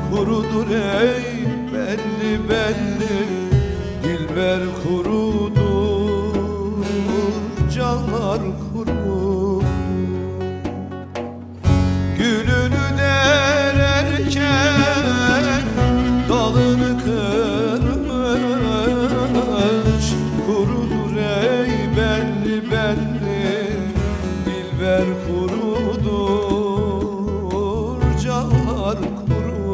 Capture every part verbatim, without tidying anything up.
kurudur ey belli belli, dilber kurudur, canlar kurudur. Gülünü dererken dalını kırmış, kurudur ey belli belli, dilber kurudur, canlar kurudur.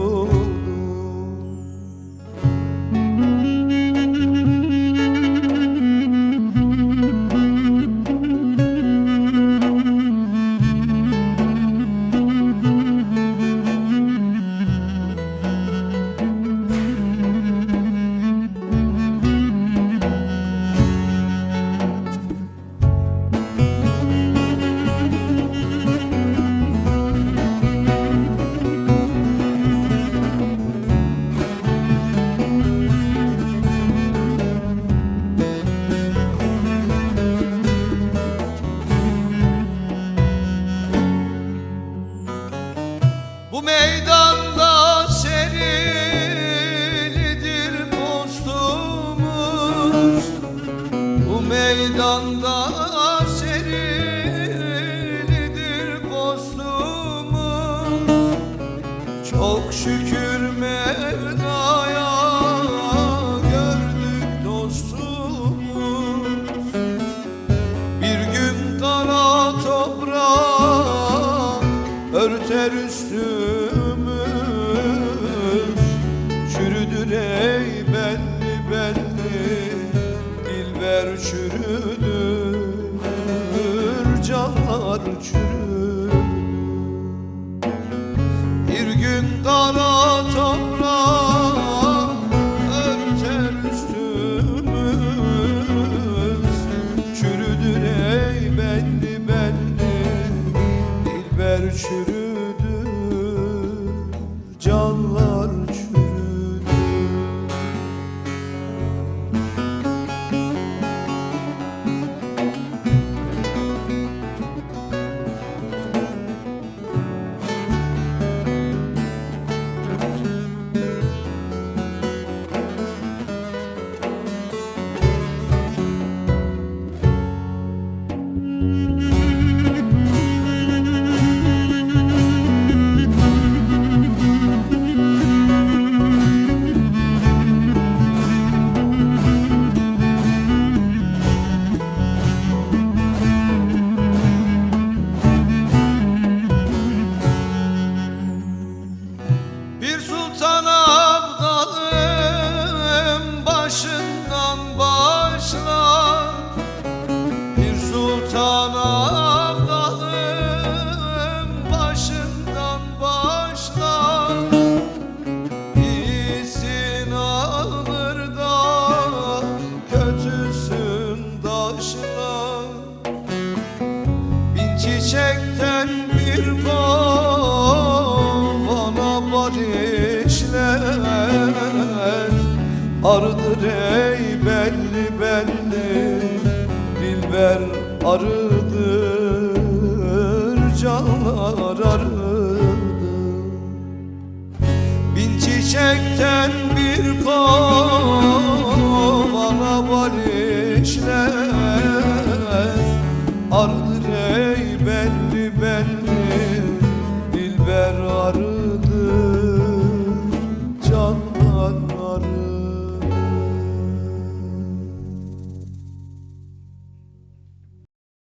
Bu meydanda serilidir postumuz, bu meydanda serilidir postumuz. Çok şükür Mevla'ya gördük dostumuz. Bir gün kara toprağı örter üstümüz, çürüdür ey belli belli, dilber çürüdür, canlar çürüdür. Bir gün kara toprağı örter üstümüz, çürüdür ey belli belli, dilber çürüdür, canlar çürüdür. Bir sultan abdalım başından başlar, bir sultan abdalım başından başlar. İyisin alır da kötüsün taşlar. Bin çiçekten bir kovana bal işler, arıdır ey belli belli, dilber arıdır, canlar arıdır. Bin çiçekten bir kovana bal işler, arıdır